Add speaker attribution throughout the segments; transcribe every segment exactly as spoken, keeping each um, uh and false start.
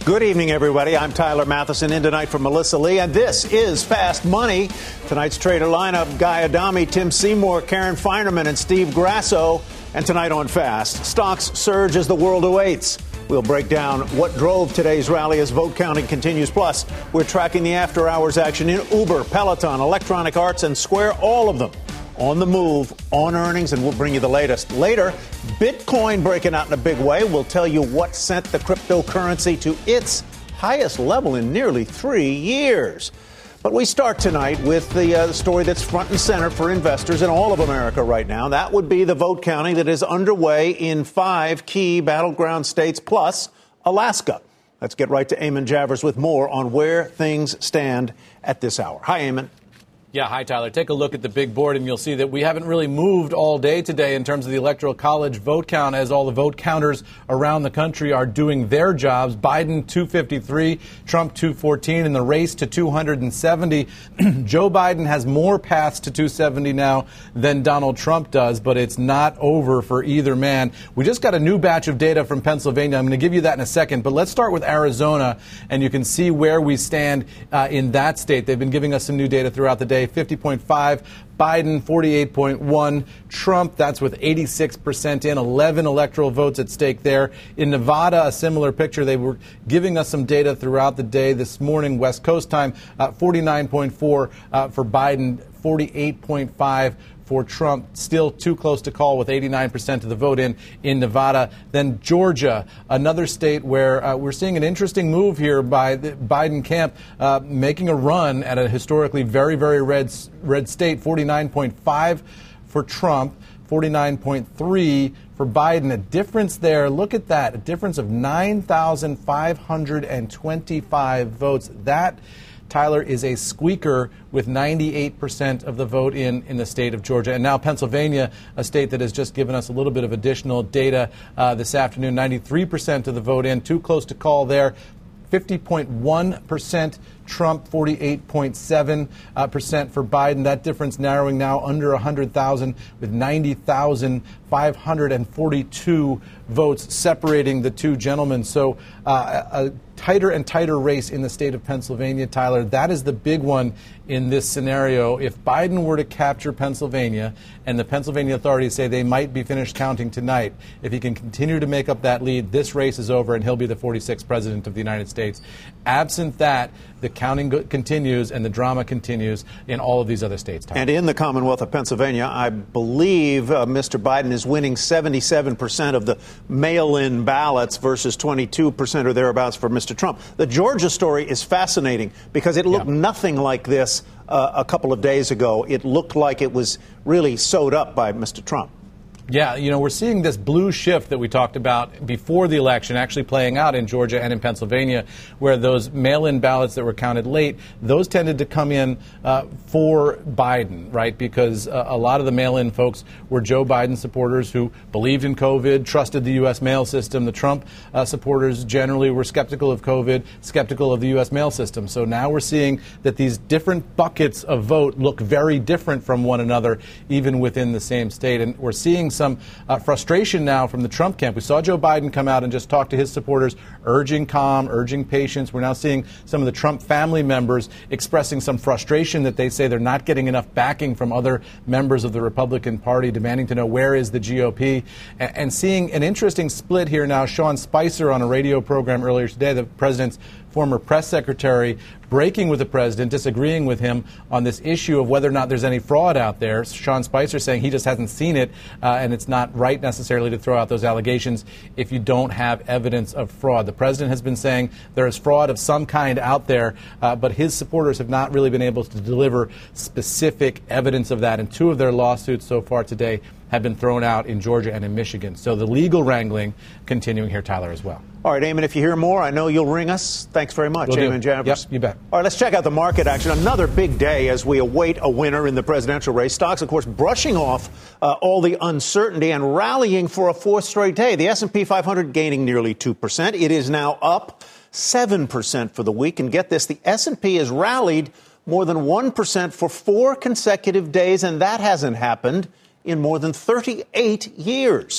Speaker 1: Good evening, everybody. I'm Tyler Matheson in tonight for Melissa Lee, and this is Fast Money. Tonight's trader lineup, Guy Adami, Tim Seymour, Karen Feinerman, and Steve Grasso. And tonight on Fast, stocks surge as the world awaits. We'll break down what drove today's rally as vote counting continues. Plus, we're tracking the after-hours action in Uber, Peloton, Electronic Arts, and Square, all of them on the move, on earnings, and we'll bring you the latest. Later, Bitcoin breaking out in a big way. We'll tell you what sent the cryptocurrency to its highest level in nearly three years. But we start tonight with the uh, story that's front and center for investors in all of America right now. That would be the vote counting that is underway in five key battleground states plus Alaska. Let's get right to Eamon Javers with more on where things stand at this hour. Hi, Eamon.
Speaker 2: Yeah, hi, Tyler. Take a look at the big board, and you'll see that we haven't really moved all day today in terms of the Electoral College vote count, as all the vote counters around the country are doing their jobs. Biden, two fifty-three, Trump, two fourteen, in the race to two hundred seventy. Joe Biden has more paths to two seventy now than Donald Trump does, but it's not over for either man. We just got a new batch of data from Pennsylvania. I'm going to give you that in a second, but let's start with Arizona, and you can see where we stand uh, in that state. They've been giving us some new data throughout the day. fifty point five, Biden forty-eight point one, Trump, that's with eighty-six percent in, eleven electoral votes at stake there. In Nevada, a similar picture. They were giving us some data throughout the day. This morning, West Coast time, uh, forty-nine point four uh, for Biden, forty-eight point five for Trump. Still too close to call with eighty-nine percent of the vote in in Nevada. Then Georgia, another state where uh, we're seeing an interesting move here by the Biden camp, uh, making a run at a historically very, very red, red state. forty-nine point five for Trump, forty-nine point three for Biden. A difference there. Look at that. A difference of nine thousand five hundred twenty-five votes. That, Tyler, is a squeaker with ninety-eight percent of the vote in in the state of Georgia. And now Pennsylvania, a state that has just given us a little bit of additional data uh, this afternoon, ninety-three percent of the vote in, too close to call there. fifty point one percent Trump, forty-eight point seven percent for Biden. That difference narrowing now under one hundred thousand with ninety thousand five hundred forty-two votes separating the two gentlemen. So uh, a tighter and tighter race in the state of Pennsylvania, Tyler. That is the big one in this scenario. If Biden were to capture Pennsylvania, and the Pennsylvania authorities say they might be finished counting tonight, if he can continue to make up that lead, this race is over and he'll be the forty-sixth president of the United States. Absent that, the counting go- continues and the drama continues in all of these other states, Tyler.
Speaker 1: And in the Commonwealth of Pennsylvania, I believe uh, Mister Biden is winning seventy-seven percent of the mail-in ballots versus twenty-two percent or thereabouts for Mister Trump. The Georgia story is fascinating because it looked
Speaker 2: yeah.
Speaker 1: nothing like this uh, a couple of days ago. It looked like it was really sewed up by Mister Trump.
Speaker 2: Yeah, you know, we're seeing this blue shift that we talked about before the election actually playing out in Georgia and in Pennsylvania, where those mail-in ballots that were counted late, those tended to come in uh, for Biden, right? Because uh, a lot of the mail-in folks were Joe Biden supporters who believed in COVID, trusted the U S mail system. The Trump uh, supporters generally were skeptical of COVID, skeptical of the U S mail system. So now we're seeing that these different buckets of vote look very different from one another, even within the same state. And we're seeing some uh, frustration now from the Trump camp. We saw Joe Biden come out and just talk to his supporters, urging calm, urging patience. We're now seeing some of the Trump family members expressing some frustration that they say they're not getting enough backing from other members of the Republican Party, demanding to know where is the G O P, and, and seeing an interesting split here now. Sean Spicer on a radio program earlier today, the president's former press secretary, breaking with the president, disagreeing with him on this issue of whether or not there's any fraud out there. Sean Spicer saying he just hasn't seen it, uh, and it's not right necessarily to throw out those allegations if you don't have evidence of fraud. The president has been saying there is fraud of some kind out there, uh, but his supporters have not really been able to deliver specific evidence of that. And two of their lawsuits so far today have been thrown out in Georgia and in Michigan. So the legal wrangling continuing here, Tyler, as well.
Speaker 1: All right, Eamon, if you hear more, I know you'll ring us. Thanks very much,
Speaker 2: Will
Speaker 1: Eamon
Speaker 2: do.
Speaker 1: Javers.
Speaker 2: Yep, you bet.
Speaker 1: All right, let's check out the market action. Another big day as we await a winner in the presidential race. Stocks, of course, brushing off uh, all the uncertainty and rallying for a fourth straight day. The S and P five hundred gaining nearly two percent. It is now up seven percent for the week. And get this, the S and P has rallied more than one percent for four consecutive days, and that hasn't happened in more than thirty-eight years.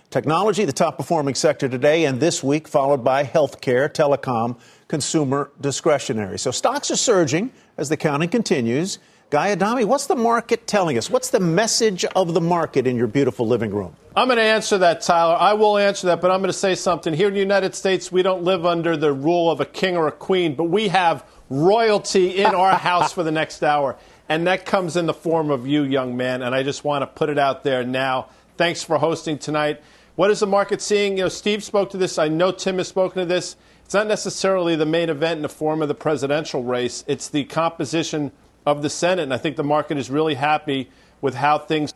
Speaker 1: Technology, the top performing sector today and this week, followed by healthcare, telecom, consumer discretionary. So stocks are surging as the counting continues. Guy Adami, what's the market telling us? What's the message of the market in your beautiful living room?
Speaker 3: I'm going to answer that, Tyler. I will answer that, but I'm going to say something. Here in the United States, we don't live under the rule of a king or a queen, but we have royalty in our house for the next hour. And that comes in the form of you, young man. And I just want to put it out there now. Thanks for hosting tonight. What is the market seeing? You know, Steve spoke to this. I know Tim has spoken to this. It's not necessarily the main event in the form of the presidential race. It's the composition of the Senate. And I think the market is really happy with how things.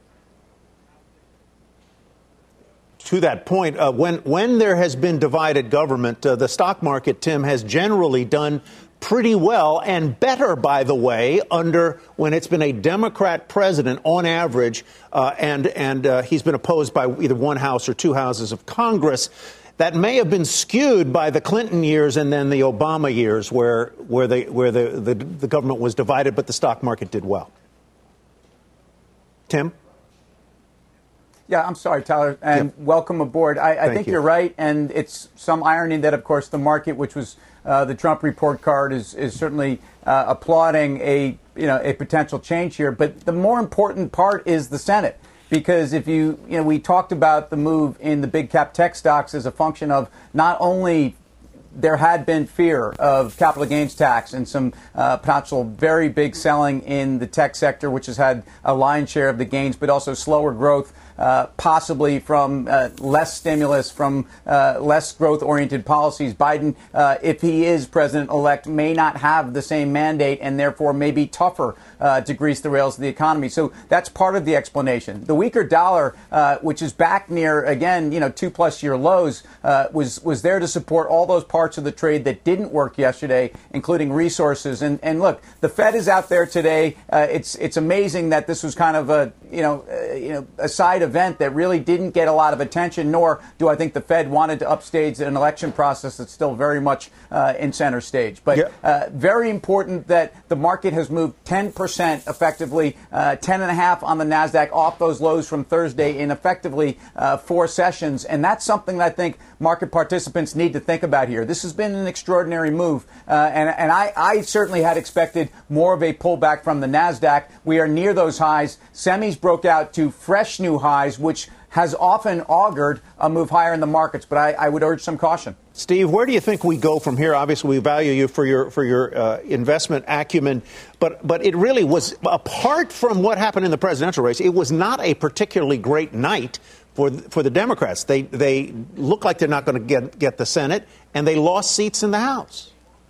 Speaker 1: To that point, uh, when when there has been divided government, uh, the stock market, Tim, has generally done pretty well and better, by the way, under when it's been a Democrat president on average, uh, and and uh, he's been opposed by either one house or two houses of Congress. That may have been skewed by the Clinton years and then the Obama years, where where the where the, the, the government was divided, but the stock market did well. Tim?
Speaker 4: Yeah, I'm sorry, Tyler, and yep. Welcome aboard. I, I think you. you're right, and it's some irony that, of course, the market, which was uh, the Trump report card, is is certainly uh, applauding a you know a potential change here. But the more important part is the Senate, because if you you know we talked about the move in the big cap tech stocks as a function of not only there had been fear of capital gains tax and some uh, potential very big selling in the tech sector, which has had a lion's share of the gains, but also slower growth, uh, possibly from uh, less stimulus, from uh, less growth-oriented policies. Biden, uh, if he is president-elect, may not have the same mandate and therefore may be tougher uh, to grease the rails of the economy. So that's part of the explanation. The weaker dollar, uh, which is back near, again, you know, two-plus-year lows, uh, was was there to support all those parts of the trade that didn't work yesterday, including resources. And and look, the Fed is out there today. Uh, it's it's amazing that this was kind of a you know uh, you know a side event that really didn't get a lot of attention. Nor do I think the Fed wanted to upstage an election process that's still very much uh, in center stage. But yeah. uh, very important that the market has moved ten percent effectively, uh, ten and a half on the Nasdaq off those lows from Thursday in effectively uh, four sessions, and that's something that I think market participants need to think about here. This has been an extraordinary move, uh, and, and I, I certainly had expected more of a pullback from the Nasdaq. We are near those highs. Semis broke out to fresh new highs, which has often augured a move higher in the markets, but I, I would urge some caution.
Speaker 1: Steve, where do you think we go from here? Obviously, we value you for your for your uh, investment acumen, but but it really was, apart from what happened in the presidential race, it was not a particularly great night for for the Democrats. They they look like they're not going to get get the Senate, and they lost seats in the House.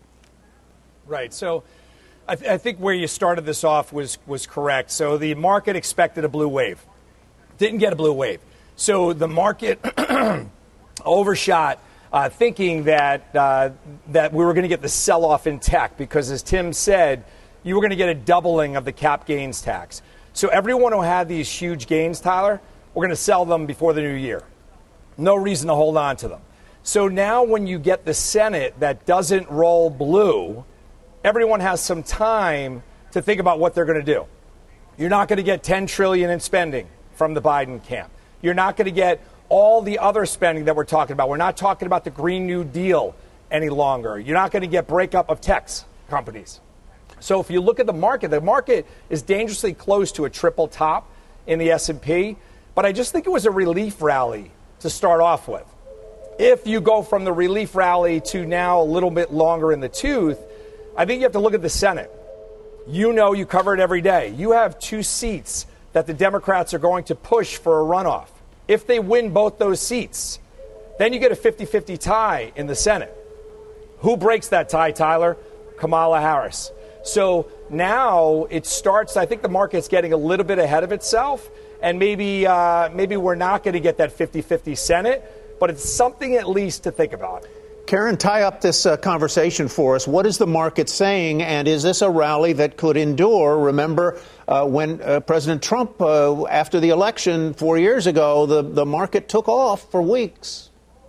Speaker 5: Right. So I, th- I think where you started this off was was correct. So the market expected a blue wave, didn't get a blue wave. So the market overshot, uh, thinking that uh, that we were going to get the sell-off in tech because, as Tim said, you were going to get a doubling of the cap gains tax. So everyone who had these huge gains, Tyler, we're going to sell them before the new year. No reason to hold on to them. So now when you get the Senate that doesn't roll blue, everyone has some time to think about what they're going to do. You're not going to get ten trillion dollars in spending from the Biden camp. You're not going to get all the other spending that we're talking about. We're not talking about the Green New Deal any longer. You're not going to get breakup of tech companies. So if you look at the market, the market is dangerously close to a triple top in the S and P. But I just think it was a relief rally to start off with. If you go from the relief rally to now a little bit longer in the tooth, I think you have to look at the Senate. You know, you cover it every day. You have two seats that the Democrats are going to push for a runoff. If they win both those seats, then you get a fifty-fifty tie in the Senate. Who breaks that tie, Tyler? Kamala Harris. So now it starts, I think the market's getting a little bit ahead of itself, and maybe uh, maybe we're not going to get that fifty-fifty Senate, but it's something at least to think about.
Speaker 1: Karen, tie up this uh, conversation for us. What is the market saying, and is this a rally that could endure? Remember uh, when uh, President Trump, uh, after the election four years ago, the, the market took off for weeks.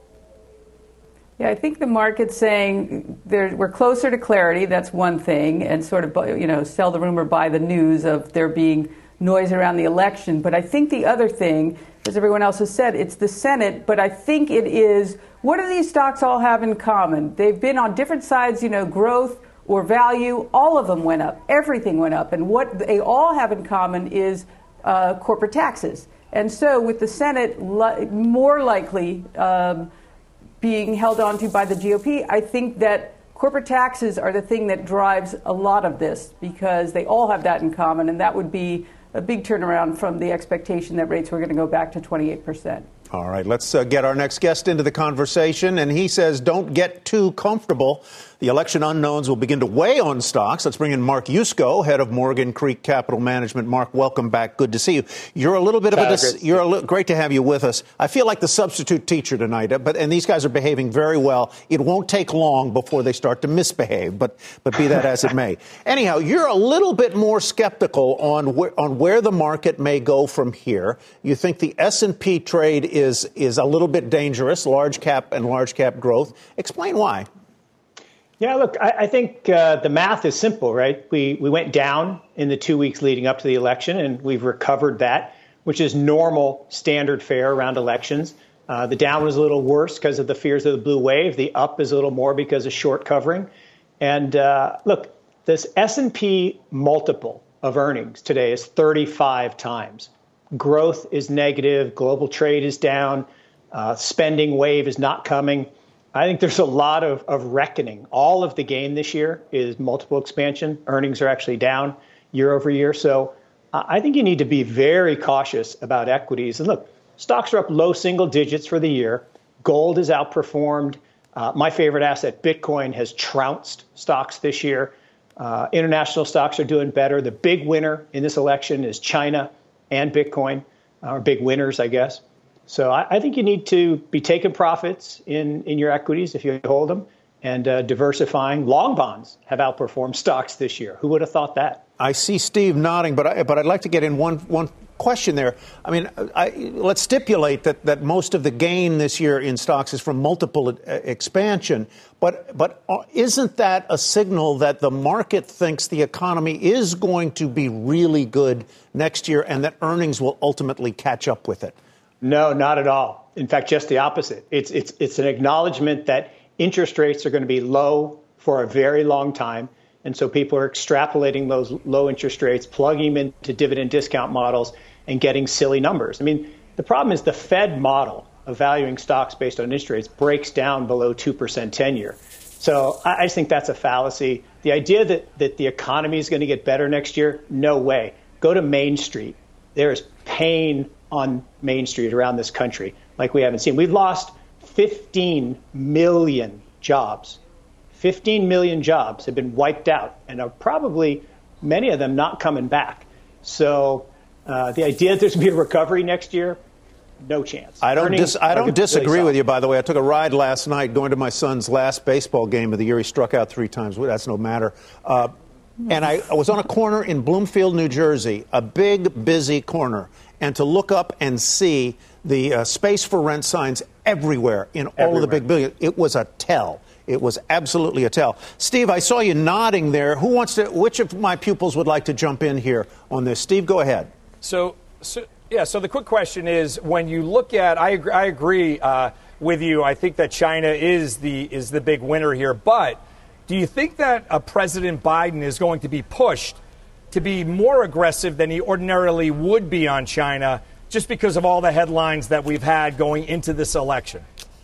Speaker 6: Yeah, I think the market's saying there, we're closer to clarity. That's one thing, and sort of, you know, sell the rumor, buy the news of there being noise around the election. But I think the other thing as everyone else has said, it's the Senate. But I think it is, what do these stocks all have in common? They've been on different sides, you know, growth or value. All of them went up. Everything went up. And what they all have in common is uh, corporate taxes. And so with the Senate li- more likely um, being held onto by the G O P, I think that corporate taxes are the thing that drives a lot of this, because they all have that in common, and that would be a big turnaround from the expectation that rates were going to go back to twenty-eight percent.
Speaker 1: All right, let's uh, get our next guest into the conversation. And he says, don't get too comfortable. The election unknowns will begin to weigh on stocks. Let's bring in Mark Yusko, head of Morgan Creek Capital Management. Mark, welcome back. Good to see you. You're a little bit of a, dis- you're a li- great to have you with us. I feel like the substitute teacher tonight, but and these guys are behaving very well. It won't take long before they start to misbehave, but but be that as it may. Anyhow, you're a little bit more skeptical on wh- on where the market may go from here. You think the S and P trade is is a little bit dangerous, large cap and large cap growth. Explain why.
Speaker 7: Yeah, look, I, I think uh, the math is simple, right? We we went down in the two weeks leading up to the election, and we've recovered that, which is normal standard fare around elections. Uh, the down was a little worse because of the fears of the blue wave. The up is a little more because of short covering. And uh, look, this S and P multiple of earnings today is thirty-five times. Growth is negative. Global trade is down. Uh, spending wave is not coming. I think there's a lot of, of reckoning. All of the gain this year is multiple expansion. Earnings are actually down year over year. So uh, I think you need to be very cautious about equities. And look, stocks are up low single digits for the year. Gold has outperformed. Uh, my favorite asset, Bitcoin, has trounced stocks this year. Uh, international stocks are doing better. The big winner in this election is China and Bitcoin, or big winners, I guess. So I, I think you need to be taking profits in, in your equities if you hold them, and uh, diversifying. Long bonds have outperformed stocks this year. Who would have thought that?
Speaker 1: I see Steve nodding, but I, but I'd like to get in one one question there. I mean, I, let's stipulate that, that most of the gain this year in stocks is from multiple expansion. But but isn't that a signal that the market thinks the economy is going to be really good next year and that earnings will ultimately catch up with it?
Speaker 7: No, not at all. In fact, just the opposite. It's it's it's an acknowledgement that interest rates are going to be low for a very long time. And so people are extrapolating those low interest rates, plugging them into dividend discount models and getting silly numbers. I mean, the problem is the Fed model of valuing stocks based on interest rates breaks down below two percent ten-year. So I, I just think that's a fallacy. The idea that, that the economy is going to get better next year, no way. Go to Main Street. There is pain on Main Street around this country like we haven't seen. We've lost fifteen million jobs. fifteen million jobs have been wiped out and are probably, many of them, not coming back. So uh, the idea that there's going to be a recovery next year, no chance.
Speaker 1: I don't, dis- I don't disagree really with you, by the way. I took a ride last night going to my son's last baseball game of the year. He struck out three times. That's no matter. Uh, and I, I was on a corner in Bloomfield, New Jersey, a big, busy corner. And to look up and see the uh, space for rent signs everywhere in all everywhere. of the big buildings, it was a tell. It was absolutely a tell. Steve, I saw you nodding there. Who wants to? Which of my pupils would like to jump in here on this? Steve, go ahead.
Speaker 5: So, so yeah. So the quick question is, when you look at, I agree, I agree uh, with you. I think that China is the is the big winner here. But do you think that uh, President Biden is going to be pushed to be more aggressive than he ordinarily would be on China, just because of all the headlines that we've had going into this election?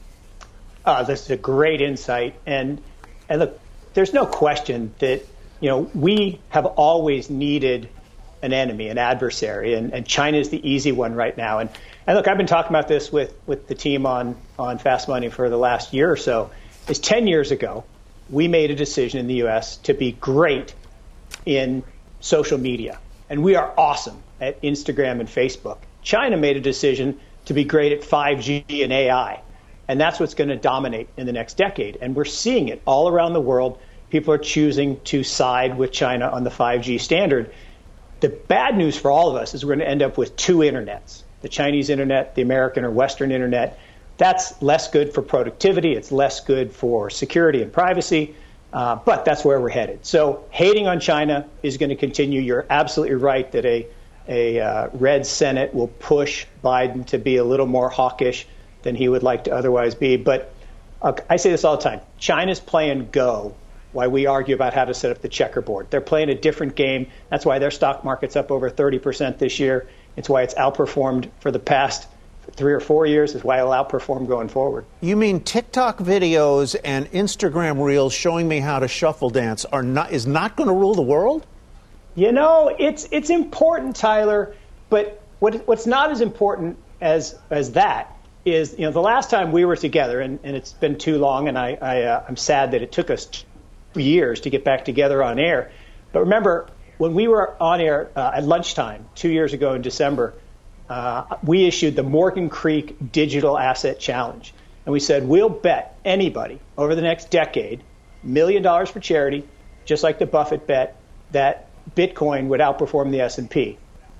Speaker 7: Uh, this is a great insight. And, and look, there's no question that, you know, we have always needed an enemy, an adversary, and, and China is the easy one right now. And, and look, I've been talking about this with, with the team on, on Fast Money for the last year or so. Is ten years ago, we made a decision in the U S to be great in social media. And we are awesome at Instagram and Facebook. China made a decision to be great at five G and A I. And that's what's going to dominate in the next decade. And we're seeing it all around the world. People are choosing to side with China on the five G standard. The bad news for all of us is we're going to end up with two internets, the Chinese internet, the American or Western internet. That's less good for productivity. It's less good for security and privacy. Uh, but that's where we're headed. So hating on China is going to continue. You're absolutely right that a, a uh, red Senate will push Biden to be a little more hawkish than he would like to otherwise be. But uh, I say this all the time. China's playing Go while we argue about how to set up the checkerboard. They're playing a different game. That's why their stock market's up over thirty percent this year. It's why it's outperformed for the past three or four years. It's why it'll outperform going forward.
Speaker 1: You mean TikTok videos and Instagram reels showing me how to shuffle dance are not is not going to rule the world?
Speaker 7: You know, it's it's important, Tyler, but what what's not as important as as that is, you know, the last time we were together, and, and it's been too long, and I, I uh, I'm sad that it took us two years to get back together on air. But remember, when we were on air uh, at lunchtime two years ago in December, uh, we issued the Morgan Creek Digital Asset Challenge, and we said we'll bet anybody over the next decade, million dollars for charity, just like the Buffett bet, that Bitcoin would outperform the S and P.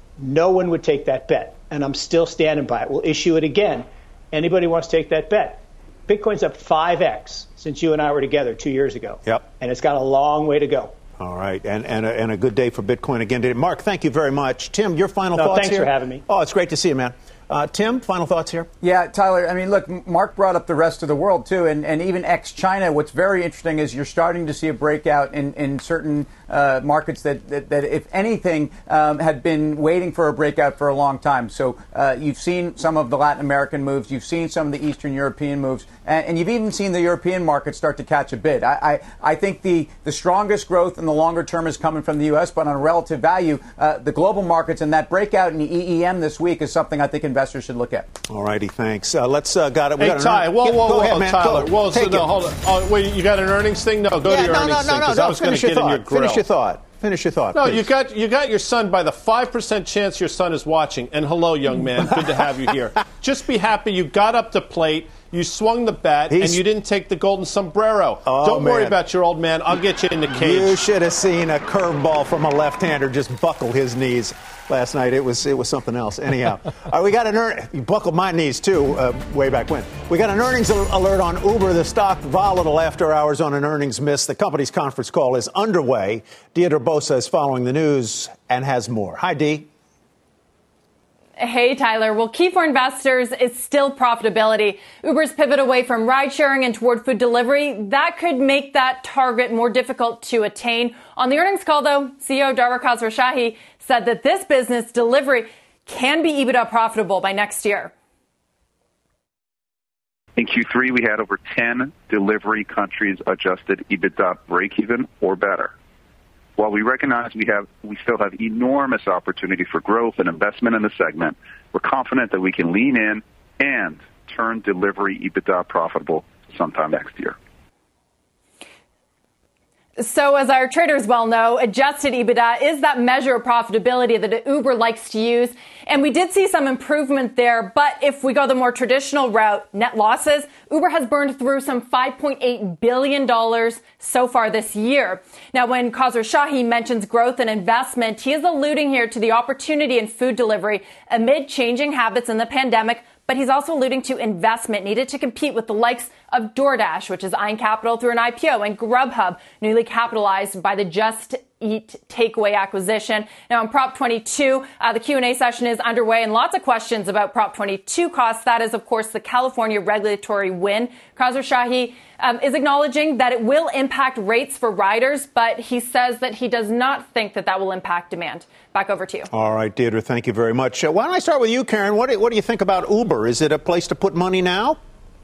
Speaker 7: No one would take that bet, and I'm still standing by it. We'll issue it again. Anybody wants to take that bet? Bitcoin's up five X since you and I were together two years ago.
Speaker 1: Yep.
Speaker 7: And it's got a long way to go.
Speaker 1: All right, and and a, and a good day for Bitcoin again today. Mark, thank you very much. Tim, your final
Speaker 7: no,
Speaker 1: thoughts
Speaker 7: thanks
Speaker 1: here?
Speaker 7: Thanks for having me.
Speaker 1: Oh, it's great to see you, man. Uh, Tim, final thoughts here?
Speaker 4: Yeah, Tyler, I mean, look, Mark brought up the rest of the world, too, and, and even ex-China. What's very interesting is you're starting to see a breakout in, in certain uh, markets that, that, that, if anything, um, had been waiting for a breakout for a long time. So uh, you've seen some of the Latin American moves. You've seen some of the Eastern European moves. And, and you've even seen the European market start to catch a bid. I, I, I think the, the strongest growth in the longer term is coming from the U S, but on a relative value, uh, the global markets and that breakout in the E E M this week is something I think investors should look at.
Speaker 1: All righty, thanks. Uh, let's uh, got it. We
Speaker 3: hey,
Speaker 1: got
Speaker 3: Ty, whoa,
Speaker 1: yeah,
Speaker 3: whoa,
Speaker 1: go
Speaker 3: whoa,
Speaker 1: ahead, man.
Speaker 3: Tyler.
Speaker 1: Go.
Speaker 3: Whoa, so
Speaker 1: Take
Speaker 3: no,
Speaker 1: it.
Speaker 3: hold on. Oh, wait, you got an earnings thing? No, go
Speaker 1: yeah,
Speaker 3: to your
Speaker 1: no,
Speaker 3: earnings
Speaker 1: no,
Speaker 3: thing
Speaker 1: no,
Speaker 3: because
Speaker 1: no,
Speaker 3: I was going to
Speaker 1: finish your
Speaker 3: get in
Speaker 1: thought.
Speaker 3: your grill.
Speaker 1: Finish your thought. Finish your thought.
Speaker 3: No,
Speaker 1: please.
Speaker 3: you got you got your son by the five percent chance your son is watching. And hello, young man. Good to have you here. Just be happy you got up to plate. You swung the bat,
Speaker 1: He's,
Speaker 3: and you didn't take the golden sombrero.
Speaker 1: Oh,
Speaker 3: Don't
Speaker 1: man.
Speaker 3: worry about your old man. I'll get you in the cage.
Speaker 1: You should have seen a curveball from a left-hander just buckle his knees last night. It was it was something else. Anyhow, all right, we got an earn. You buckled my knees too uh, way back when. We got an earnings alert on Uber. The stock volatile after hours on an earnings miss. The company's conference call is underway. Deirdre Bosa is following the news and has more. Hi, Dee.
Speaker 8: Hey, Tyler. Well, key for investors is still profitability. Uber's pivot away from ride sharing and toward food delivery, that could make that target more difficult to attain. On the earnings call, though, C E O Dara Khosrowshahi said that this business, delivery, can be EBITDA profitable by next year.
Speaker 9: In Q three, we had over ten delivery countries adjusted EBITDA break-even or better. While we recognize we have, we still have enormous opportunity for growth and investment in the segment, we're confident that we can lean in and turn delivery EBITDA profitable sometime next year.
Speaker 8: So as our traders well know, adjusted EBITDA is that measure of profitability that Uber likes to use. And we did see some improvement there. But if we go the more traditional route, net losses, Uber has burned through some five point eight billion dollars so far this year. Now, when Khosrowshahi mentions growth and investment, he is alluding here to the opportunity in food delivery amid changing habits in the pandemic. But he's also alluding to investment needed to compete with the likes of DoorDash, which is eyeing capital through an I P O, and Grubhub, newly capitalized by the Just Eat takeaway acquisition. Now, on Prop twenty-two, uh, the Q and A session is underway, and lots of questions about Prop twenty-two costs. That is, of course, the California regulatory win. Khosrowshahi um, is acknowledging that it will impact rates for riders, but he says that he does not think that that will impact demand. Back over to you.
Speaker 1: All right, Deirdre, thank you very much. Uh, why don't I start with you, Karen? What do, what do you think about Uber? Is it a place to put money now?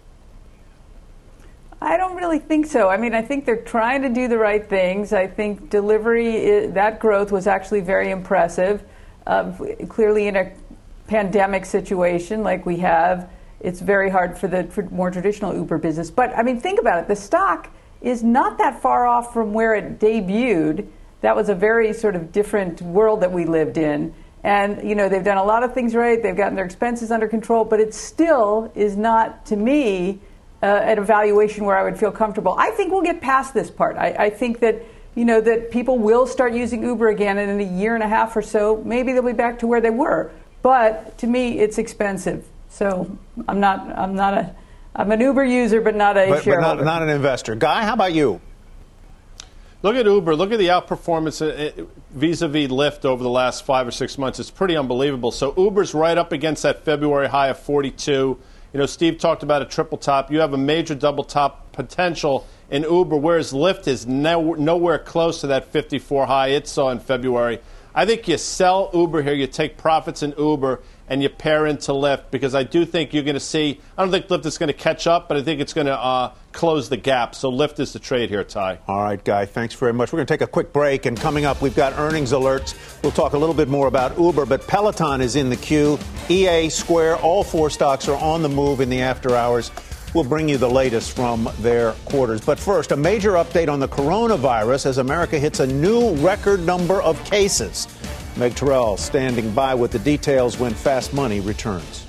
Speaker 6: I don't really think so. I mean, I think they're trying to do the right things. I think delivery, that growth was actually very impressive. Uh, clearly, in a pandemic situation like we have, it's very hard for the for more traditional Uber business. But, I mean, think about it. The stock is not that far off from where it debuted. That was a very sort of different world that we lived in. And, you know, they've done a lot of things right. They've gotten their expenses under control. But it still is not, to me, Uh, at a valuation where I would feel comfortable. I think we'll get past this part. I, I think that, you know, that people will start using Uber again, and in a year and a half or so, maybe they'll be back to where they were. But to me, it's expensive. So I'm not, I'm not a, I'm an Uber user, but not a
Speaker 1: but,
Speaker 6: shareholder.
Speaker 1: But not, not an investor. Guy, how about you?
Speaker 3: Look at Uber. Look at the outperformance vis-a-vis Lyft over the last five or six months. It's pretty unbelievable. So Uber's right up against that February high of forty-two. You know, Steve talked about a triple top. You have a major double top potential in Uber, whereas Lyft is no, nowhere close to that fifty-four high it saw in February. I think you sell Uber here, you take profits in Uber, and you pair into Lyft, because I do think you're going to see, I don't think Lyft is going to catch up, but I think it's going to uh, close the gap. So Lyft is the trade here, Ty.
Speaker 1: All right, Guy, thanks very much. We're going to take a quick break, and coming up, we've got earnings alerts. We'll talk a little bit more about Uber, but Peloton is in the queue. E A, Square, all four stocks are on the move in the after hours. We'll bring you the latest from their quarters. But first, a major update on the coronavirus as America hits a new record number of cases. Meg Terrell standing by with the details when Fast Money returns.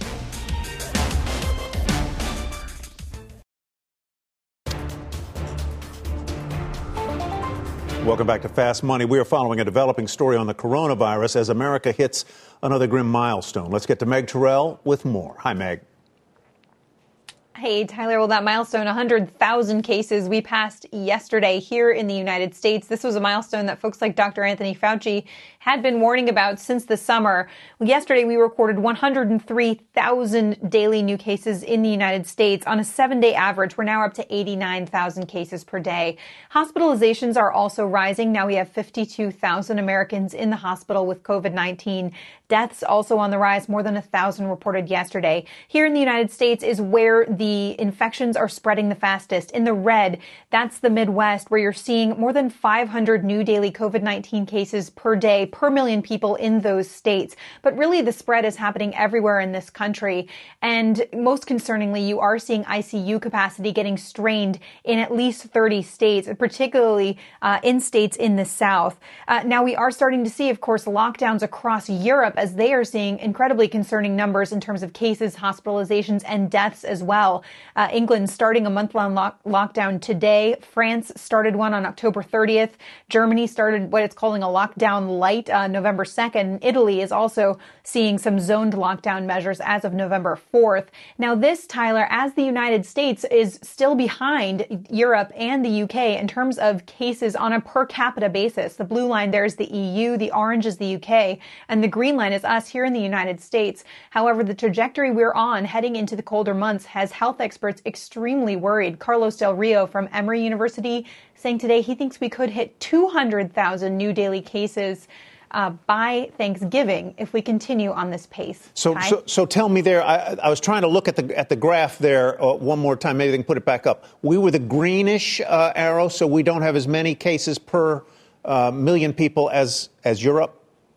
Speaker 1: Welcome back to Fast Money. We are following a developing story on the coronavirus as America hits another grim milestone. Let's get to Meg Terrell with more. Hi, Meg.
Speaker 10: Hey, Tyler. Well, that milestone, one hundred thousand cases we passed yesterday here in the United States. This was a milestone that folks like Doctor Anthony Fauci had been warning about since the summer. Yesterday, we recorded one hundred three thousand daily new cases in the United States. On a seven-day average, we're now up to eighty-nine thousand cases per day. Hospitalizations are also rising. Now we have fifty-two thousand Americans in the hospital with COVID nineteen. Deaths also on the rise, more than one thousand reported yesterday. Here in the United States is where the infections are spreading the fastest. In the red, that's the Midwest, where you're seeing more than five hundred new daily COVID nineteen cases per day per million people in those states. But really, the spread is happening everywhere in this country. And most concerningly, you are seeing I C U capacity getting strained in at least thirty states, particularly uh, in states in the South. Uh, now, we are starting to see, of course, lockdowns across Europe as they are seeing incredibly concerning numbers in terms of cases, hospitalizations, and deaths as well. Uh, England starting a month-long lock- lockdown today. France started one on October thirtieth. Germany started what it's calling a lockdown light uh, November second. Italy is also seeing some zoned lockdown measures as of November fourth. Now this, Tyler, as the United States is still behind Europe and the U K in terms of cases on a per capita basis. The blue line there is the E U, the orange is the U K, and the green line is us here in the United States. However, the trajectory we're on heading into the colder months has health experts extremely worried. Carlos Del Rio from Emory University saying today he thinks we could hit two hundred thousand new daily cases uh, by Thanksgiving if we continue on this pace.
Speaker 1: So, so, so tell me there, I, I was trying to look at the at the graph there uh, one more time. Maybe they can put it back up. We were the greenish uh, arrow, so we don't have as many cases per uh, million people as as Europe.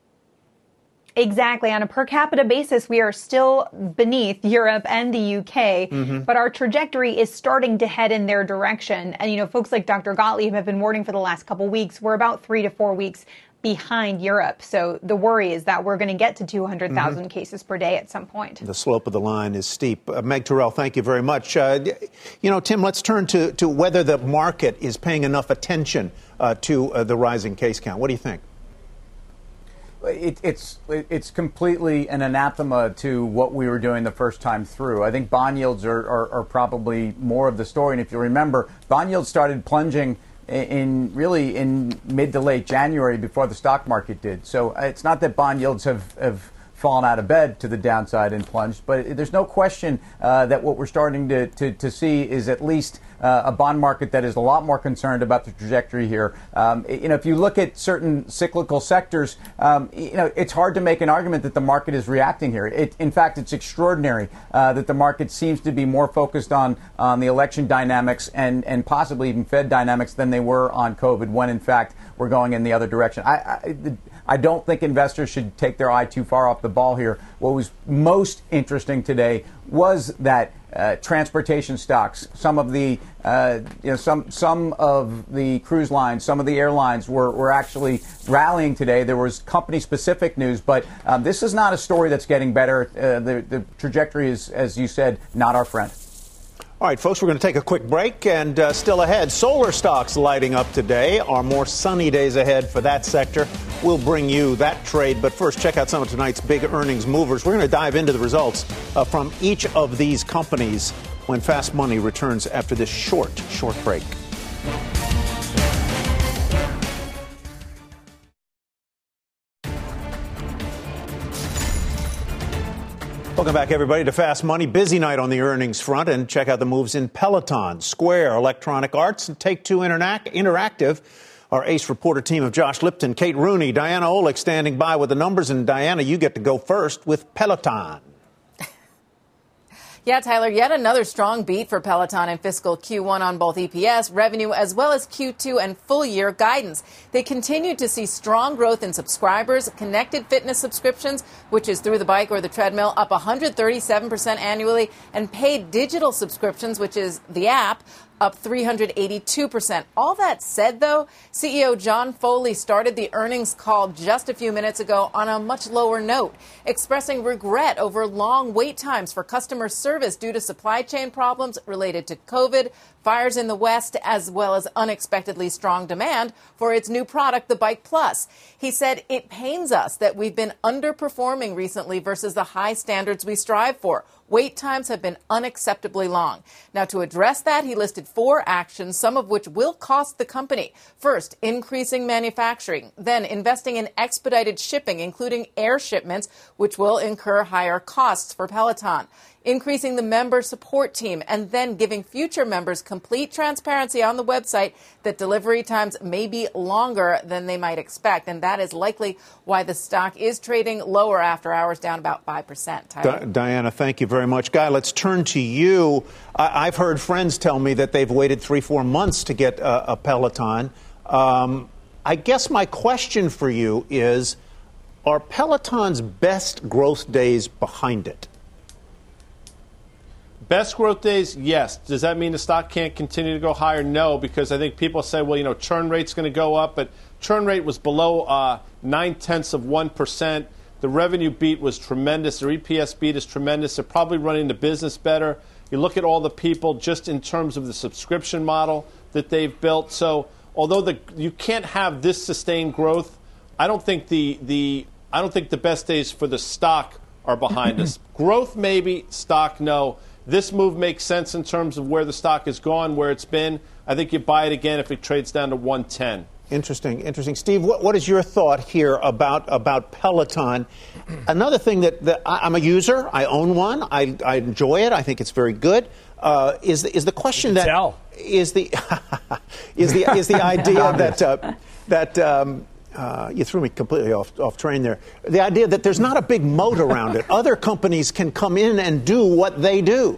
Speaker 10: Exactly. On a per capita basis, we are still beneath Europe and the U K, mm-hmm. but our trajectory is starting to head in their direction. And, you know, folks like Doctor Gottlieb have been warning for the last couple weeks. We're about three to four weeks behind Europe. So the worry is that we're going to get to two hundred thousand mm-hmm. cases per day at some point.
Speaker 1: The slope of the line is steep. Uh, Meg Terrell, thank you very much. Uh, you know, Tim, let's turn to, to whether the market is paying enough attention uh, to uh, the rising case count. What do you think?
Speaker 4: It, it's it's completely an anathema to what we were doing the first time through. I think bond yields are, are, are probably more of the story. And if you remember, bond yields started plunging in, in really in mid to late January before the stock market did. So it's not that bond yields have, have fallen out of bed to the downside and plunged, but there's no question uh, that what we're starting to, to, to see is at least uh, a bond market that is a lot more concerned about the trajectory here. Um, you know, if you look at certain cyclical sectors, um, you know, it's hard to make an argument that the market is reacting here. It, in fact, it's extraordinary uh, that the market seems to be more focused on, on the election dynamics and, and possibly even Fed dynamics than they were on COVID, when in fact we're going in the other direction. I, I, the, I don't think investors should take their eye too far off the ball here. What was most interesting today was that uh, transportation stocks, some of the uh, you know some some of the cruise lines, some of the airlines were, were actually rallying today. There was company specific news, but um, this is not a story that's getting better. Uh, the, the trajectory is, as you said, not our friend.
Speaker 1: All right, folks, we're going to take a quick break, and uh, still ahead, solar stocks lighting up today. Are more sunny days ahead for that sector. We'll bring you that trade, but first, check out some of tonight's big earnings movers. We're going to dive into the results uh, from each of these companies when Fast Money returns after this short, short break. Welcome back, everybody, to Fast Money. Busy night on the earnings front, and check out the moves in Peloton, Square, Electronic Arts, and Take-Two Interac- Interactive. Our ace reporter team of Josh Lipton, Kate Rooney, Diana Olick standing by with the numbers. And Diana, you get to go first with Peloton.
Speaker 11: Yeah, Tyler, yet another strong beat for Peloton in fiscal Q one on both E P S, revenue, as well as Q two and full-year guidance. They continued to see strong growth in subscribers, connected fitness subscriptions, which is through the bike or the treadmill, up one hundred thirty-seven percent annually, and paid digital subscriptions, which is the app, up three hundred eighty-two percent. All that said, though, C E O John Foley started the earnings call just a few minutes ago on a much lower note, expressing regret over long wait times for customer service due to supply chain problems related to COVID, fires in the West, as well as unexpectedly strong demand for its new product, the Bike Plus. He said, "It pains us that we've been underperforming recently versus the high standards we strive for. Wait times have been unacceptably long." Now, to address that, he listed four actions, some of which will cost the company. First, increasing manufacturing, then investing in expedited shipping, including air shipments, which will incur higher costs for Peloton, increasing the member support team, and then giving future members complete transparency on the website that delivery times may be longer than they might expect. And that is likely why the stock is trading lower after hours, down about five percent.
Speaker 1: Di- Diana, thank you very much. Guy, let's turn to you. I- I've heard friends tell me that they've waited three, four months to get a, a Peloton. Um, I guess my question for you is, are Peloton's best growth days behind it?
Speaker 3: Best growth days, yes. Does that mean the stock can't continue to go higher? No, because I think people say, well, you know, churn rate's going to go up, but churn rate was below uh, nine-tenths of one percent. The revenue beat was tremendous. Their E P S beat is tremendous. They're probably running the business better. You look at all the people just in terms of the subscription model that they've built. So although the, you can't have this sustained growth, I don't think the, the I don't think the best days for the stock are behind us. Growth maybe, stock no. This move makes sense in terms of where the stock has gone, where it's been. I think you buy it again if it trades down to one ten.
Speaker 1: Interesting, interesting. Steve, what, what is your thought here about, about Peloton? Another thing that, that I, I'm a user. I own one. I, I enjoy it. I think it's very good. Uh, is, is the question that
Speaker 5: tell.
Speaker 1: is the is the is the idea that uh, that um, uh, you threw me completely off off train there. The idea that there's not a big moat around it. Other companies can come in and do what they do.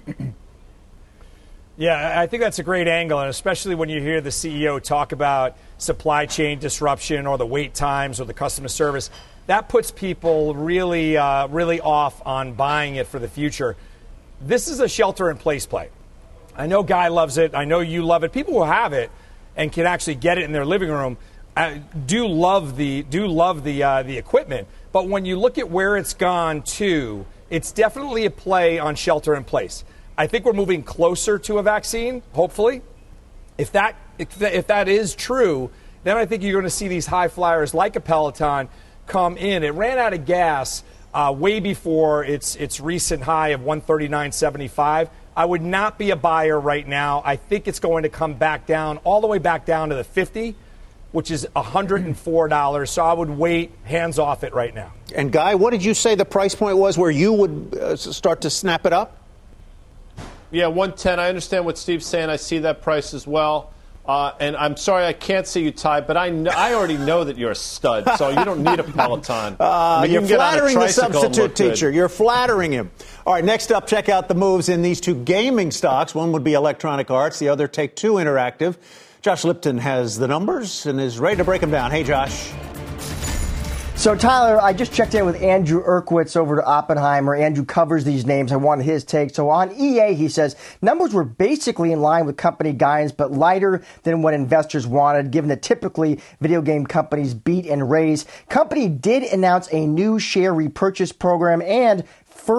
Speaker 5: Yeah, I think that's a great angle, and especially when you hear the C E O talk about supply chain disruption or the wait times or the customer service, that puts people really, uh, really off on buying it for the future. This is a shelter-in-place play. I know Guy loves it. I know you love it. People who have it and can actually get it in their living room uh, do love the do love the uh, the equipment. But when you look at where it's gone to, it's definitely a play on shelter-in-place. I think we're moving closer to a vaccine, hopefully. If that if, if that is true, then I think you're going to see these high flyers like a Peloton come in. It ran out of gas uh, way before its its recent high of one thirty-nine seventy-five. I would not be a buyer right now. I think it's going to come back down, all the way back down to the fifty, which is one hundred four dollars. So I would wait, hands off it right now.
Speaker 1: And Guy, what did you say the price point was where you would uh, start to snap it up?
Speaker 3: Yeah, one ten. I understand what Steve's saying. I see that price as well. Uh, and I'm sorry I can't see you, Ty, but I, kn- I already know that you're a stud, so you don't need a Peloton.
Speaker 1: Uh,
Speaker 3: I mean, you
Speaker 1: you're
Speaker 3: can get on a
Speaker 1: flattering the
Speaker 3: tricycle and look
Speaker 1: substitute
Speaker 3: good.
Speaker 1: teacher. You're flattering him. All right, next up, check out the moves in these two gaming stocks. One would be Electronic Arts, the other Take-Two Interactive. Josh Lipton has the numbers and is ready to break them down. Hey, Josh.
Speaker 12: So, Tyler, I just checked in with Andrew Urquhart over to Oppenheimer. Andrew covers these names. I wanted his take. So on E A, he says, numbers were basically in line with company guidance, but lighter than what investors wanted, given that typically video game companies beat and raise. Company did announce a new share repurchase program and first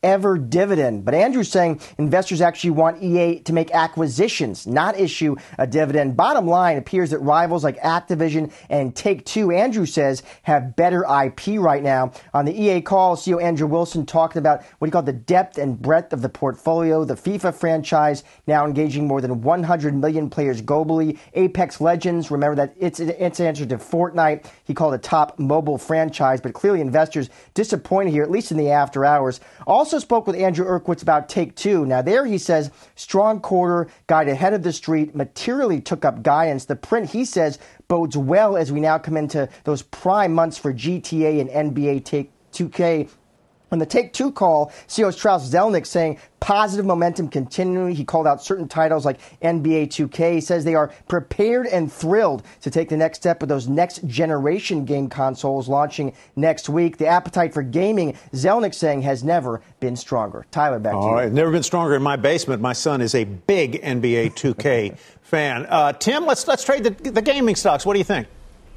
Speaker 12: ever dividend. But Andrew's saying investors actually want E A to make acquisitions, not issue a dividend. Bottom line, appears that rivals like Activision and Take-Two, Andrew says, have better I P right now. On the E A call, C E O Andrew Wilson talked about what he called the depth and breadth of the portfolio, the FIFA franchise now engaging more than one hundred million players globally. Apex Legends, remember that it's its answer to Fortnite. He called a top mobile franchise, but clearly investors disappointed here, at least in the after hours. Also spoke with Andrew Urquhart about Take-Two. Now there he says, strong quarter, guide ahead of the street, materially took up guidance. The print, he says, bodes well as we now come into those prime months for G T A and N B A Take two K. On the Take-Two call, C E O Strauss Zelnick saying positive momentum continuing. He called out certain titles like N B A two K. He says they are prepared and thrilled to take the next step with those next generation game consoles launching next week. The appetite for gaming, Zelnick saying, has never been stronger. Tyler, back to you.
Speaker 1: All right, never been stronger in my basement. My son is a big N B A two K fan. Uh, Tim, let's let's trade the, the gaming stocks. What do you think?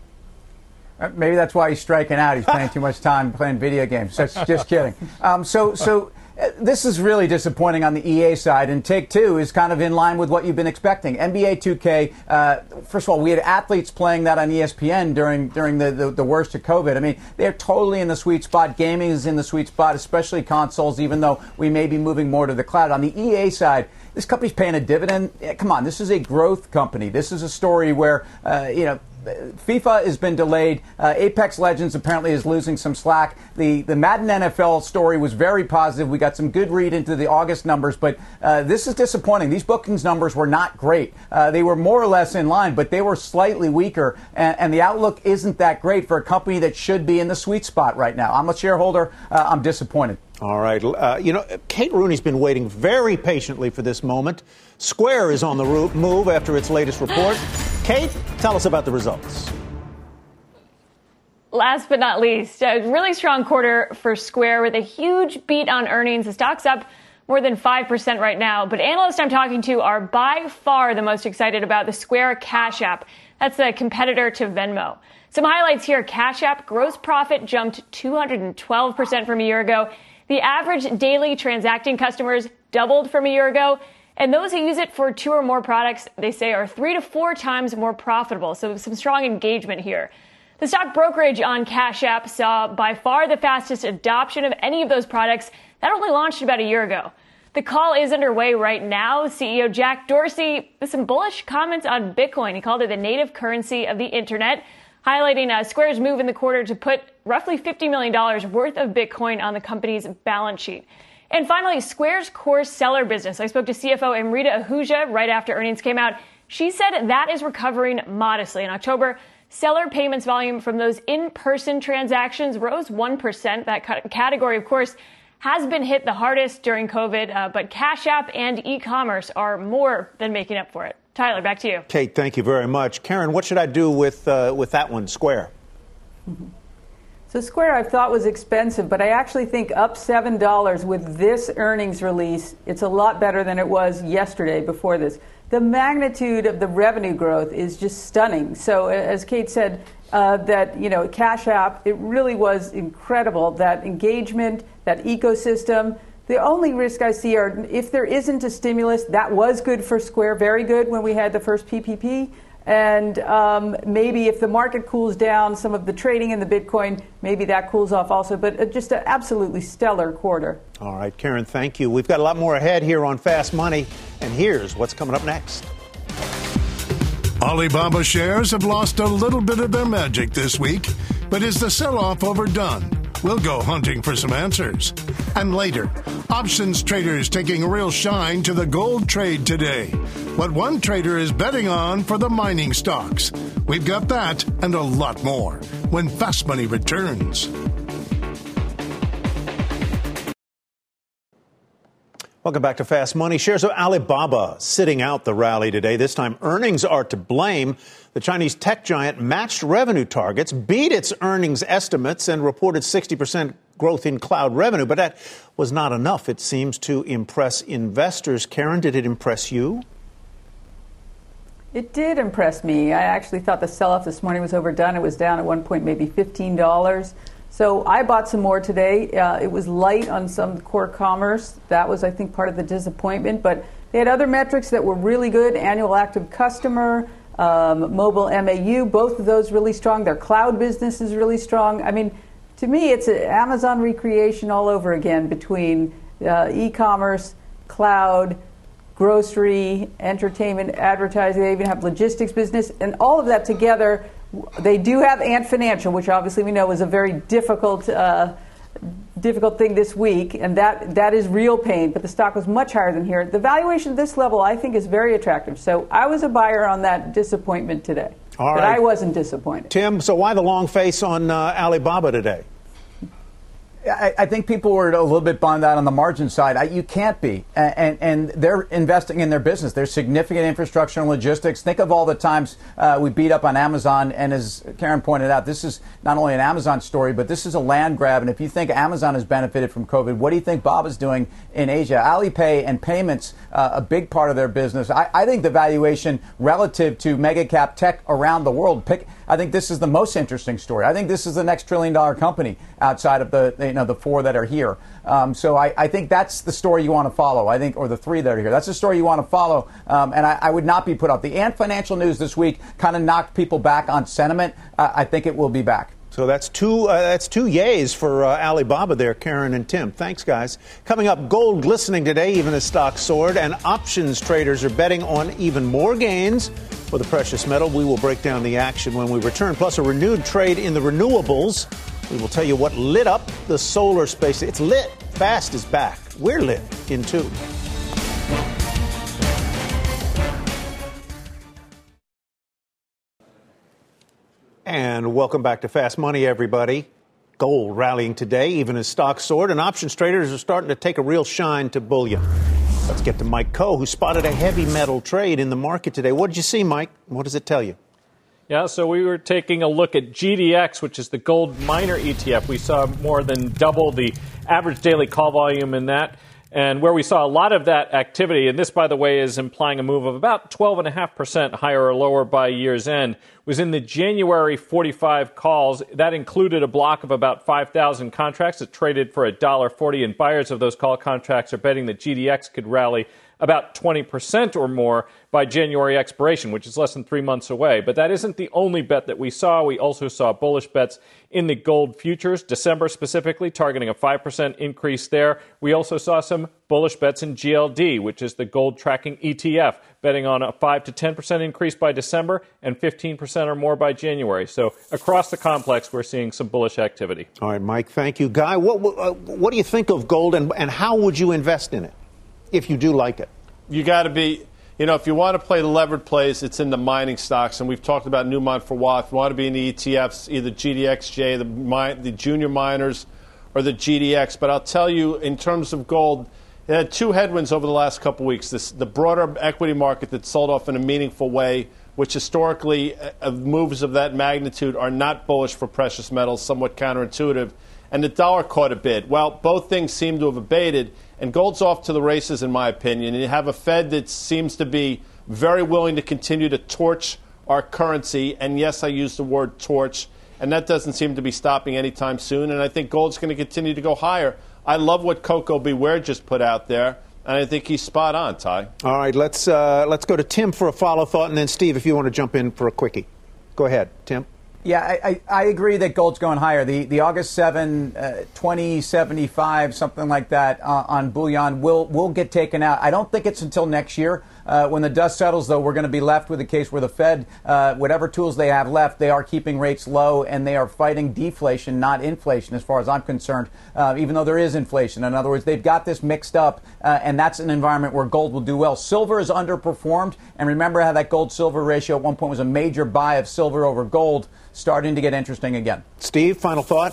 Speaker 4: Maybe that's why he's striking out. He's spending too much time playing video games. Just, just kidding. Um, so, so uh, this is really disappointing on the E A side, and Take-Two is kind of in line with what you've been expecting. N B A two K. Uh, first of all, we had athletes playing that on E S P N during during the, the the worst of COVID. I mean, they're totally in the sweet spot. Gaming is in the sweet spot, especially consoles. Even though we may be moving more to the cloud. On the E A side, this company's paying a dividend. Yeah, come on, this is a growth company. This is a story where uh, you know. FIFA has been delayed. Uh, Apex Legends apparently is losing some slack. The the Madden N F L story was very positive. We got some good read into the August numbers, but uh, this is disappointing. These bookings numbers were not great. Uh, they were more or less in line, but they were slightly weaker, and, and the outlook isn't that great for a company that should be in the sweet spot right now. I'm a shareholder. Uh, I'm disappointed.
Speaker 1: All right. Uh, you know, Kate Rooney's been waiting very patiently for this moment. Square is on the move after its latest report. Kate, tell us about the results.
Speaker 13: Last but not least, a really strong quarter for Square with a huge beat on earnings. The stock's up more than five percent right now. But analysts I'm talking to are by far the most excited about the Square Cash App. That's the competitor to Venmo. Some highlights here. Cash App gross profit jumped two hundred twelve percent from a year ago. The average daily transacting customers doubled from a year ago. And those who use it for two or more products, they say, are three to four times more profitable. So some strong engagement here. The stock brokerage on Cash App saw by far the fastest adoption of any of those products. That only launched about a year ago. The call is underway right now. C E O Jack Dorsey with some bullish comments on Bitcoin. He called it the native currency of the internet, highlighting uh, Square's move in the quarter to put roughly fifty million dollars worth of Bitcoin on the company's balance sheet. And finally, Square's core seller business. I spoke to C F O Amrita Ahuja right after earnings came out. She said that is recovering modestly. In October, seller payments volume from those in-person transactions rose one percent. That category, of course, has been hit the hardest during COVID, uh, but Cash App and e-commerce are more than making up for it. Tyler, back to you.
Speaker 1: Kate, thank you very much. Karen, what should I do with uh, with that one, Square?
Speaker 6: Mm-hmm. So Square I thought was expensive, but I actually think up seven dollars with this earnings release, it's a lot better than it was yesterday before this. The magnitude of the revenue growth is just stunning. So as Kate said, uh, that, you know, Cash App, it really was incredible, that engagement, that ecosystem. The only risk I see are if there isn't a stimulus, that was good for Square, very good when we had the first P P P. And um, maybe if the market cools down, some of the trading in the Bitcoin, maybe that cools off also. But just an absolutely stellar quarter.
Speaker 1: All right, Karen, thank you. We've got a lot more ahead here on Fast Money. And here's what's coming up next.
Speaker 14: Alibaba shares have lost a little bit of their magic this week. But is the sell-off overdone? We'll go hunting for some answers. And later, options traders taking a real shine to the gold trade today. What one trader is betting on for the mining stocks. We've got that and a lot more when Fast Money returns.
Speaker 1: Welcome back to Fast Money. Shares of Alibaba sitting out the rally today. This time earnings are to blame. The Chinese tech giant matched revenue targets, beat its earnings estimates, and reported sixty percent growth in cloud revenue. But that was not enough, it seems, to impress investors. Karen, did it impress you?
Speaker 6: It did impress me. I actually thought the sell-off this morning was overdone. It was down at one point maybe fifteen dollars. So I bought some more today. Uh, it was light on some core commerce. That was, I think, part of the disappointment. But they had other metrics that were really good. Annual active customer, um, mobile M A U, both of those really strong. Their cloud business is really strong. I mean, to me, it's an Amazon recreation all over again between uh, e-commerce, cloud, grocery, entertainment, advertising. They even have logistics business. And all of that together, they do have Ant Financial, which obviously we know was a very difficult uh, difficult thing this week, and that that is real pain, but the stock was much higher than here. The valuation at this level, I think, is very attractive. So I was a buyer on that disappointment today.
Speaker 1: All
Speaker 6: but
Speaker 1: right.
Speaker 6: I wasn't disappointed.
Speaker 1: Tim, so why the long face on uh, Alibaba today?
Speaker 4: I, I think people were a little bit bummed out on the margin side. I, you can't be. And, and they're investing in their business. There's significant infrastructure and logistics. Think of all the times uh, we beat up on Amazon. And as Karen pointed out, this is not only an Amazon story, but this is a land grab. And if you think Amazon has benefited from COVID, what do you think Bob is doing in Asia? Alipay and payments, uh, a big part of their business. I, I think the valuation relative to mega cap tech around the world, pick, I think this is the most interesting story. I think this is the next trillion dollar company outside of the, you know, the four that are here. Um, so I, I think that's the story you want to follow. I think, or the three that are here. That's the story you want to follow. Um, and I, I would not be put off. The Ant Financial news this week kind of knocked people back on sentiment. Uh, I think it will be back.
Speaker 1: So that's two uh, that's two yays for uh, Alibaba there, Karen and Tim. Thanks, guys. Coming up, gold glistening today, even as stocks soared, and options traders are betting on even more gains for the precious metal. We will break down the action when we return, plus a renewed trade in the renewables. We will tell you what lit up the solar space. It's lit. Fast is back. We're lit in two. And welcome back to Fast Money, everybody. Gold rallying today, even as stocks soared, and options traders are starting to take a real shine to bullion. Let's get to Mike Coe, who spotted a heavy metal trade in the market today. What did you see, Mike? What does it tell you?
Speaker 15: Yeah, so we were taking a look at G D X, which is the gold miner E T F. We saw more than double the average daily call volume in that. And where we saw a lot of that activity, and this, by the way, is implying a move of about twelve point five percent higher or lower by year's end, was in the January forty-five calls. That included a block of about five thousand contracts that traded for one dollar forty, and buyers of those call contracts are betting that G D X could rally about twenty percent or more by January expiration, which is less than three months away. But that isn't the only bet that we saw. We also saw bullish bets in the gold futures, December specifically, targeting a five percent increase there. We also saw some bullish bets in G L D, which is the gold tracking E T F, betting on a five to ten percent increase by December and fifteen percent or more by January. So across the complex, we're seeing some bullish activity.
Speaker 1: All right, Mike, thank you. Guy, what, what, what do you think of gold, and, and how would you invest in it if you do like it?
Speaker 3: You got to be, you know, if you want to play the levered plays, it's in the mining stocks. And we've talked about Newmont for a while. If you want to be in the E T Fs, either G D X J, the, mine, the junior miners, or the G D X. But I'll tell you, in terms of gold, it had two headwinds over the last couple of weeks. This, the broader equity market that sold off in a meaningful way, which historically uh, moves of that magnitude are not bullish for precious metals, somewhat counterintuitive. And the dollar caught a bid. Well, both things seem to have abated. And gold's off to the races, in my opinion. And you have a Fed that seems to be very willing to continue to torch our currency. And yes, I use the word torch. And that doesn't seem to be stopping anytime soon. And I think gold's going to continue to go higher. I love what Coco Beware just put out there. And I think he's spot on, Ty.
Speaker 1: All right, let's, uh, let's go to Tim for a follow thought. And then, Steve, if you want to jump in for a quickie. Go ahead, Tim.
Speaker 4: Yeah, I, I, I agree that gold's going higher. The the August seventh, uh, twenty seventy-five, something like that uh, on bullion will will get taken out. I don't think it's until next year. Uh, when the dust settles, though, we're going to be left with a case where the Fed, uh, whatever tools they have left, they are keeping rates low and they are fighting deflation, not inflation, as far as I'm concerned, uh, even though there is inflation. In other words, they've got this mixed up, uh, and that's an environment where gold will do well. Silver is underperformed, and remember how that gold-silver ratio at one point was a major buy of silver over gold, starting to get interesting again.
Speaker 1: Steve, final thought?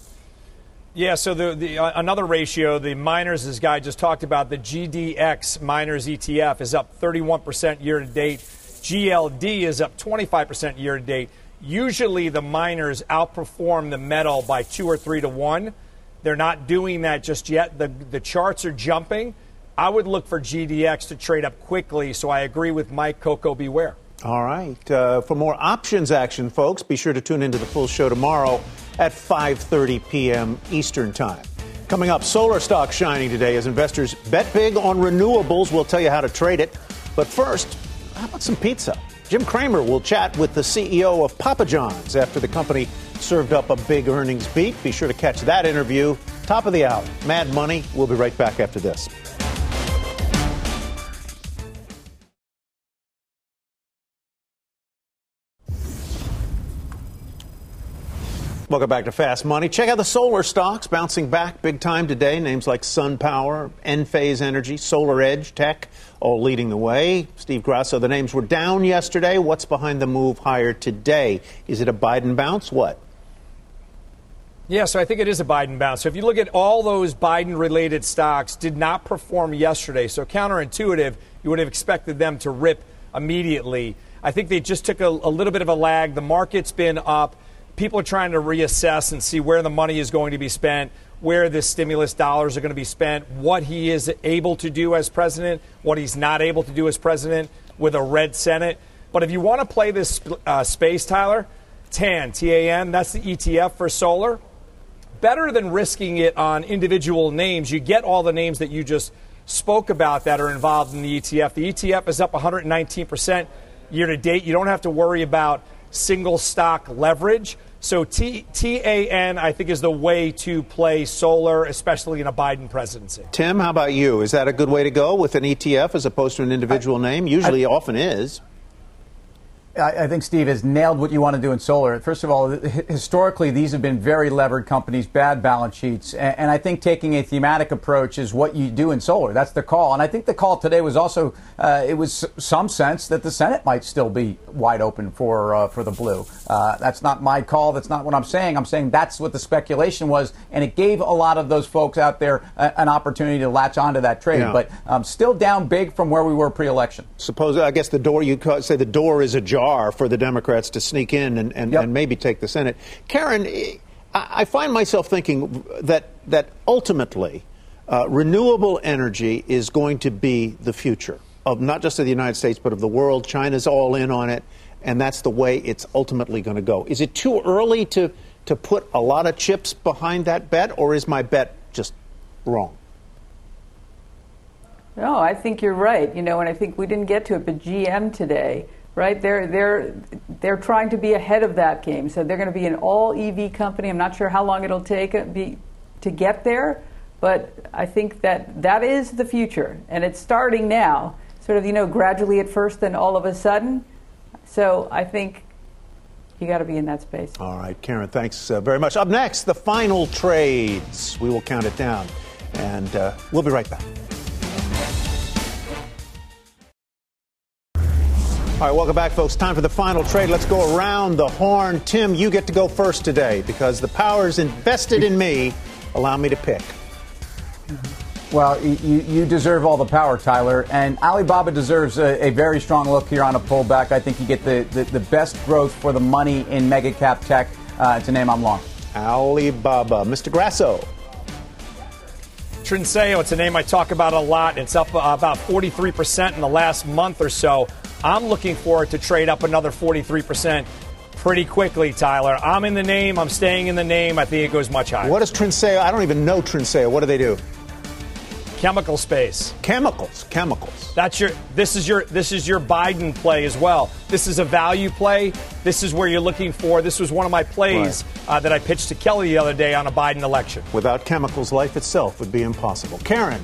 Speaker 5: Yeah, so the, the uh, another ratio, the miners, this guy just talked about, the G D X miners E T F is up thirty-one percent year to date. G L D is up twenty-five percent year to date. Usually the miners outperform the metal by two or three to one. They're not doing that just yet. The, the charts are jumping. I would look for G D X to trade up quickly, so I agree with Mike. Coco Beware.
Speaker 1: All right. Uh, for more options action, folks, be sure to tune into the full show tomorrow at five thirty p.m. Eastern Time. Coming up, solar stocks shining today as investors bet big on renewables. We'll tell you how to trade it. But first, how about some pizza? Jim Cramer will chat with the C E O of Papa John's after the company served up a big earnings beat. Be sure to catch that interview. Top of the hour, Mad Money. We'll be right back after this. Welcome back to Fast Money. Check out the solar stocks bouncing back big time today. Names like SunPower, Enphase Energy, Solar Edge, Tech, all leading the way. Steve Grasso, the names were down yesterday. What's behind the move higher today? Is it a Biden bounce? What?
Speaker 5: Yeah, so I think it is a Biden bounce. So if you look at all those Biden-related stocks did not perform yesterday. So counterintuitive, you would have expected them to rip immediately. I think they just took a, a little bit of a lag. The market's been up. People are trying to reassess and see where the money is going to be spent, where the stimulus dollars are going to be spent, what he is able to do as president, what he's not able to do as president with a red Senate. But if you want to play this uh, space, Tyler, T A N, T A N, that's the E T F for solar. Better than risking it on individual names. You get all the names that you just spoke about that are involved in the E T F. The E T F is up one hundred nineteen percent year to date. You don't have to worry about single stock leverage. So T- TAN, I think, is the way to play solar, especially in a Biden presidency.
Speaker 1: Tim, how about you? Is that a good way to go with an E T F as opposed to an individual I, name? Usually I, often is.
Speaker 4: I think Steve has nailed what you want to do in solar. First of all, historically, these have been very levered companies, bad balance sheets. And I think taking a thematic approach is what you do in solar. That's the call. And I think the call today was also, uh, it was some sense that the Senate might still be wide open for uh, for the blue. Uh, that's not my call. That's not what I'm saying. I'm saying that's what the speculation was. And it gave a lot of those folks out there a, an opportunity to latch onto that trade. Yeah. But um, still down big from where we were pre-election.
Speaker 1: Suppose, I guess the door, you say the door is ajar for the Democrats to sneak in and, and, yep. and maybe take the Senate. Karen, I find myself thinking that that ultimately uh, renewable energy is going to be the future of not just of the United States, but of the world. China's all in on it, and that's the way it's ultimately going to go. Is it too early to, to put a lot of chips behind that bet, or is my bet just wrong?
Speaker 6: No, I think you're right. You know, and I think we didn't get to it, but G M today, right? They're they're they're trying to be ahead of that game. So they're going to be an all E V company. I'm not sure how long it'll take be, to get there, but I think that that is the future, and it's starting now. Sort of, you know, gradually at first, then all of a sudden. So I think you got to be in that space.
Speaker 1: All right, Karen, thanks uh, very much. Up next, the final trades. We will count it down, and uh, we'll be right back. All right, welcome back, folks. Time for the final trade. Let's go around the horn. Tim, you get to go first today because the powers invested in me allow me to pick.
Speaker 4: Well, you, you deserve all the power, Tyler. And Alibaba deserves a, a very strong look here on a pullback. I think you get the, the, the best growth for the money in mega cap tech. Uh, it's a name I'm long.
Speaker 1: Alibaba. Mister Grasso.
Speaker 5: Trinseo, it's a name I talk about a lot. It's up uh, about forty-three percent in the last month or so. I'm looking for it to trade up another forty-three percent pretty quickly, Tyler. I'm in the name. I'm staying in the name. I think it goes much higher.
Speaker 1: What is Trinseo? I don't even know Trinseo. What do they do?
Speaker 5: Chemical space.
Speaker 1: Chemicals. Chemicals.
Speaker 5: That's your. This is your. This is your Biden play as well. This is a value play. This is where you're looking for. This was one of my plays right. uh, that I pitched to Kelly the other day on a Biden election.
Speaker 1: Without chemicals, life itself would be impossible. Karen.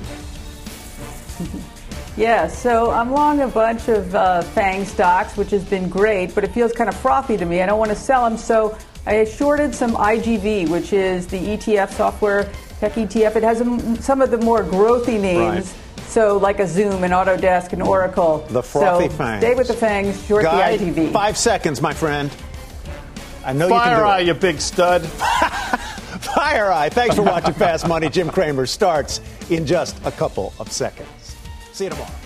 Speaker 6: Yeah, so I'm long a bunch of uh, FANG stocks, which has been great, but it feels kind of frothy to me. I don't want to sell them, so I shorted some I G V, which is the E T F software tech E T F. It has some of the more growthy names, right. so like a Zoom and Autodesk and Oracle.
Speaker 1: The frothy
Speaker 6: so
Speaker 1: FANGs.
Speaker 6: Stay with the FANGs, short
Speaker 1: Guy,
Speaker 6: the I G V.
Speaker 1: Five seconds, my friend. I know
Speaker 3: Fire
Speaker 1: you can do
Speaker 3: eye,
Speaker 1: it.
Speaker 3: you big stud.
Speaker 1: Fire eye. Thanks for watching Fast Money. Jim Cramer starts in just a couple of seconds. See you tomorrow.